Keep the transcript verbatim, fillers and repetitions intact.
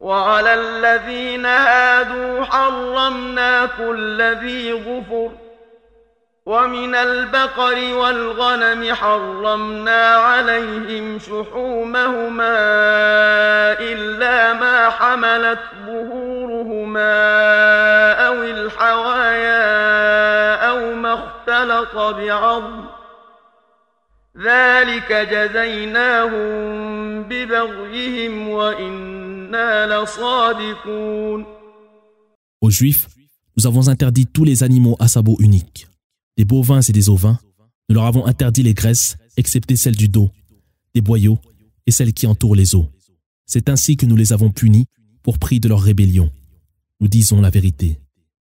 وعلى الذين هادوا حرمنا كل ذي ظفر ومن البقر والغنم حرمنا عليهم شحومهما إلا ما حملت ظهورهما أو الحوايا أو ما اختلط بعظم ذلك جزيناهم ببغيهم وإنا لصادقون. Aux Juifs, nous avons interdit tous les animaux à sabot unique, des bovins et des ovins. Nous leur avons interdit les graisses, excepté celles du dos, des boyaux et celles qui entourent les os. C'est ainsi que nous les avons punis pour prix de leur rébellion. Nous disons la vérité.